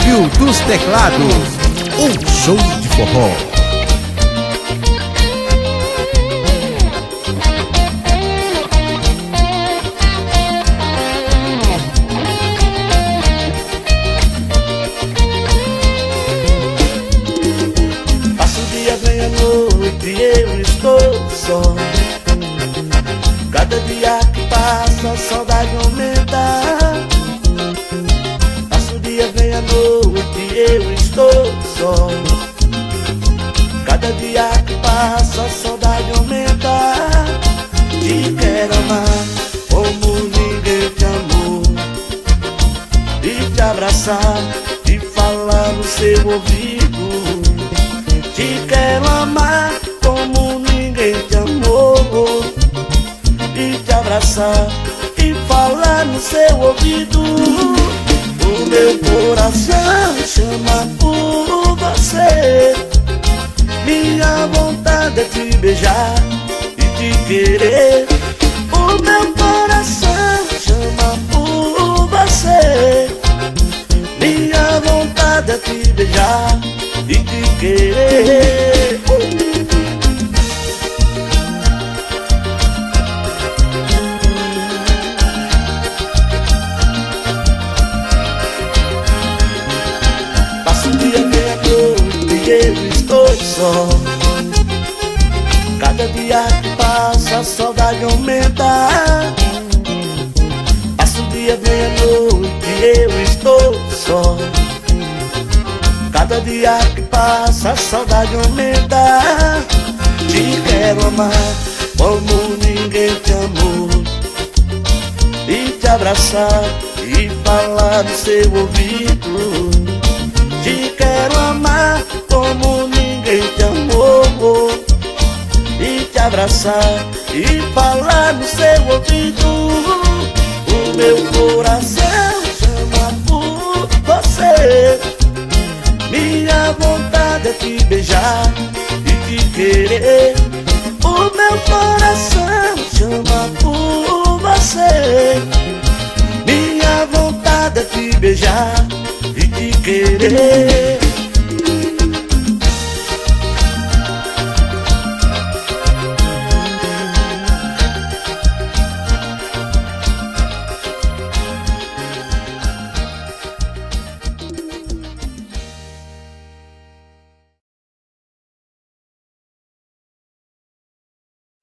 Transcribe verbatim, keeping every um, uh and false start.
Brasil dos Teclados, um show de forró. Passa o dia, vem a noite e eu estou só. Cada dia que passa a saudade aumenta. Passa o dia, vem a noite e eu estou só. Cada dia que passa a saudade aumenta. Te quero amar como ninguém te amou, e te abraçar e falar no seu ouvido. Te quero amar como ninguém te amou, e te abraçar e falar no seu ouvido. O meu coração chama por você. Minha vontade é te beijar e te querer. O meu coração chama por você. Minha vontade é te beijar e te querer. Passa o dia, vem a noite e eu estou só. Cada dia que passa a saudade aumenta. Passa o dia, vem a noite e eu estou só. Cada dia que passa a saudade aumenta. Te quero amar como ninguém te amou, e te abraçar e falar no seu ouvido. Te quero amar como ninguém te amou, e te abraçar e falar no seu ouvido. O meu coração chama por você. Minha vontade é te beijar e te querer. O meu coração chama por você. Minha vontade é te beijar e te querer.